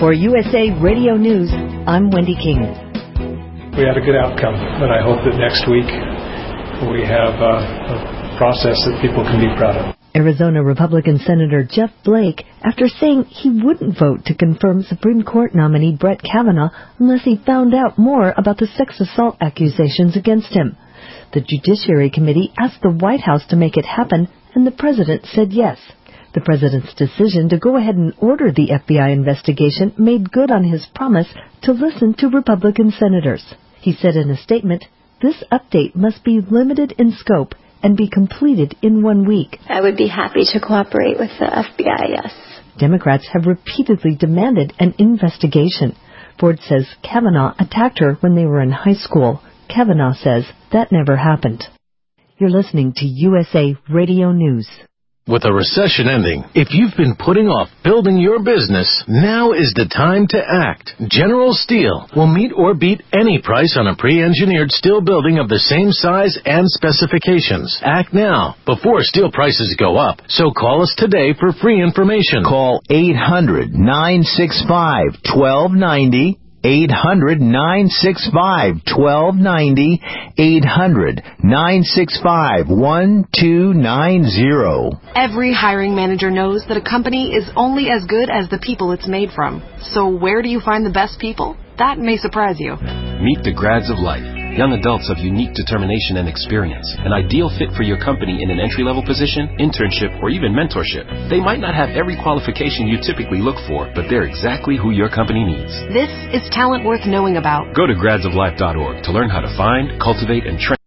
For USA Radio News, I'm Wendy King. We had a good outcome, but I hope that next week we have a process that people can be proud of. Arizona Republican Senator Jeff Flake, after saying he wouldn't vote to confirm Supreme Court nominee Brett Kavanaugh unless he found out more about the sex assault accusations against him. The Judiciary Committee asked the White House to make it happen, and the president said yes. The president's decision to go ahead and order the FBI investigation made good on his promise to listen to Republican senators. He said in a statement, "This update must be limited in scope and be completed in 1 week." I would be happy to cooperate with the FBI, yes. Democrats have repeatedly demanded an investigation. Ford says Kavanaugh attacked her when they were in high school. Kavanaugh says that never happened. You're listening to USA Radio News. With a recession ending, if you've been putting off building your business, now is the time to act. General Steel will meet or beat any price on a pre-engineered steel building of the same size and specifications. Act now, before steel prices go up. So call us today for free information. Call 800-965-1290. 800-965-1290, 800-965-1290. Every hiring manager knows that a company is only as good as the people it's made from. So where do you find the best people? That may surprise you. Meet the grads of life. Young adults of unique determination and experience. An ideal fit for your company in an entry-level position, internship, or even mentorship. They might not have every qualification you typically look for, but they're exactly who your company needs. This is talent worth knowing about. Go to gradsoflife.org to learn how to find, cultivate, and train